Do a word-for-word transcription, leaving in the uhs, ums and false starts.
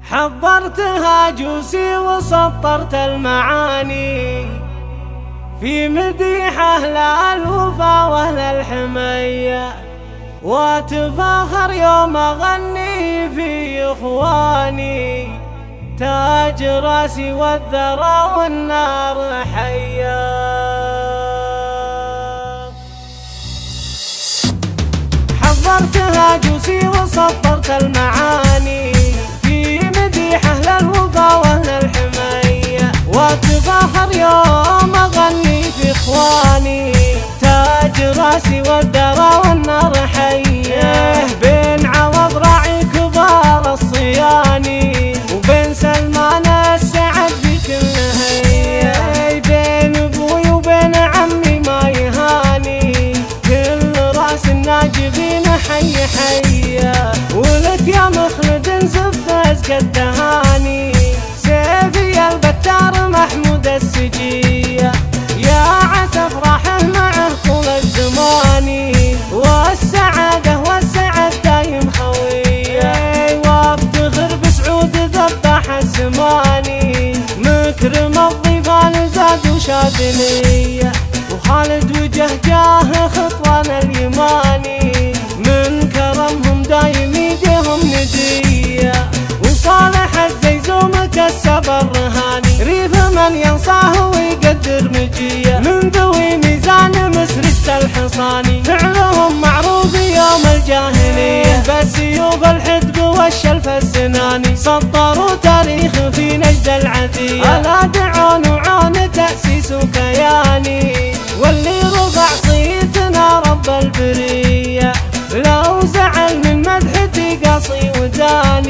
حضرتها جوسي وسطرت المعاني في مديح أهل الوفا وأهل الحمية، واتفاخر يوم أغني في إخواني تاج راسي والذرى والنار حيا. حضرتها جوسي وسطرت المعاني في مديح أهل الوفا وأهل الحمية، واتفاخر يوم أغني في إخواني تاج راسي والذرى والنار حيا. بين عوض راعي كبار الصياني وبين سلمان السعد في كل هي، بين ابوي وبين عمي ما يهاني كل راس الناجبين حي حيا. ولك يا مخلد زف ازكى التهاني سيفي البتار محمود السجية، يا عسى افراحه معه طول الزمان والسعادة والسعد دايم خوية. وافتخر بسعود ذبح الزماني مكرم الضيفان زاد وشاذلية، وخالد وجهجاه خطوان اليماني من كرمهم دايم يديهم ندية. وصالح الزيزوم كسب الرهاني ريف من ينصاه ويقدر مجيه من ذوي ميزان مسرجة الحصاني فعلهم معروف يوم الجاهلية. بالسيوف الحدب والشلف السناني سطروا تاريخ في نجد العتية. ألا دعون وعون تأسيس كياني واللي رفع صيتنا رب البرية، لو زعل من مدحتي قصي وداني